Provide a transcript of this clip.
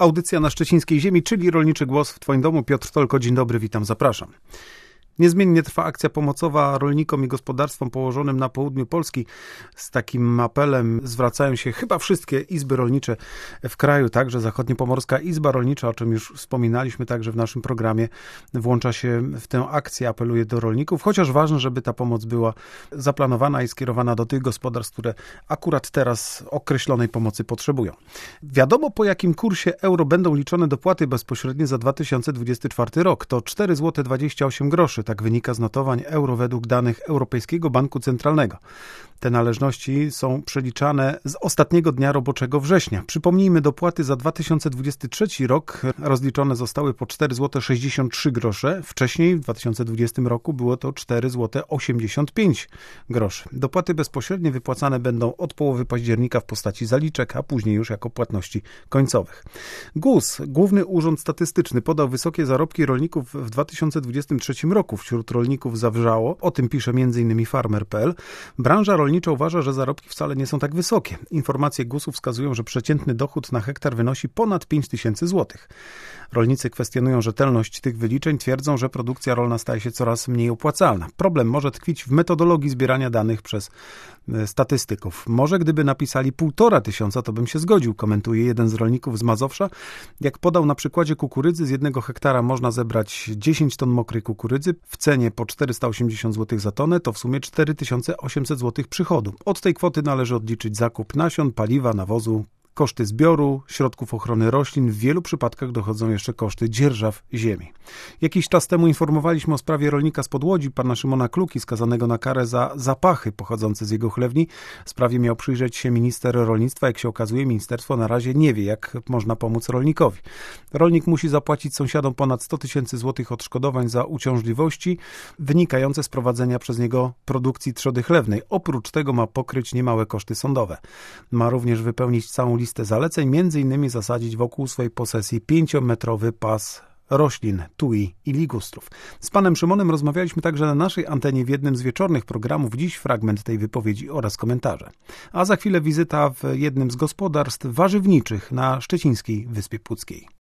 Audycja na szczecińskiej ziemi, czyli Rolniczy Głos w Twoim domu. Piotr Tolko, dzień dobry, witam, zapraszam. Niezmiennie trwa akcja pomocowa rolnikom i gospodarstwom położonym na południu Polski. Z takim apelem zwracają się chyba wszystkie izby rolnicze w kraju, także Zachodniopomorska Izba Rolnicza, o czym już wspominaliśmy także w naszym programie, włącza się w tę akcję, apeluje do rolników, chociaż ważne, żeby ta pomoc była zaplanowana i skierowana do tych gospodarstw, które akurat teraz określonej pomocy potrzebują. Wiadomo, po jakim kursie euro będą liczone dopłaty bezpośrednie za 2024 rok. To 4,28 zł. Tak wynika z notowań euro według danych Europejskiego Banku Centralnego. Te należności są przeliczane z ostatniego dnia roboczego września. Przypomnijmy, dopłaty za 2023 rok rozliczone zostały po 4,63 zł. Wcześniej, w 2020 roku, było to 4,85 zł. Dopłaty bezpośrednie wypłacane będą od połowy października w postaci zaliczek, a później już jako płatności końcowych. GUS, Główny Urząd Statystyczny, podał wysokie zarobki rolników w 2023 roku. Wśród rolników zawrzało, o tym pisze m.in. Farmer.pl. Branża rolnicza uważa, że zarobki wcale nie są tak wysokie. Informacje GUS-u wskazują, że przeciętny dochód na hektar wynosi ponad 5 tysięcy złotych. Rolnicy kwestionują rzetelność tych wyliczeń, twierdzą, że produkcja rolna staje się coraz mniej opłacalna. Problem może tkwić w metodologii zbierania danych przez statystyków. Może gdyby napisali 1,5 tysiąca, to bym się zgodził, komentuje jeden z rolników z Mazowsza. Jak podał na przykładzie kukurydzy, z 1 hektara można zebrać 10 ton mokrej kukurydzy w cenie po 480 zł za tonę, to w sumie 4800 zł przychodu. Od tej kwoty należy odliczyć zakup nasion, paliwa, nawozu, koszty zbioru, środków ochrony roślin. W wielu przypadkach dochodzą jeszcze koszty dzierżaw ziemi. Jakiś czas temu informowaliśmy o sprawie rolnika z Podłodzi, pana Szymona Kluki, skazanego na karę za zapachy pochodzące z jego chlewni. Sprawie miał przyjrzeć się minister rolnictwa. Jak się okazuje, ministerstwo na razie nie wie, jak można pomóc rolnikowi. Rolnik musi zapłacić sąsiadom ponad 100 tysięcy złotych odszkodowań za uciążliwości wynikające z prowadzenia przez niego produkcji trzody chlewnej. Oprócz tego ma pokryć niemałe koszty sądowe. Ma również wypełnić całą listę zaleceń, m.in. zasadzić wokół swojej posesji 5-metrowy pas roślin, tui i ligustrów. Z panem Szymonem rozmawialiśmy także na naszej antenie w jednym z wieczornych programów. Dziś fragment tej wypowiedzi oraz komentarze. A za chwilę wizyta w jednym z gospodarstw warzywniczych na szczecińskiej Wyspie Puckiej.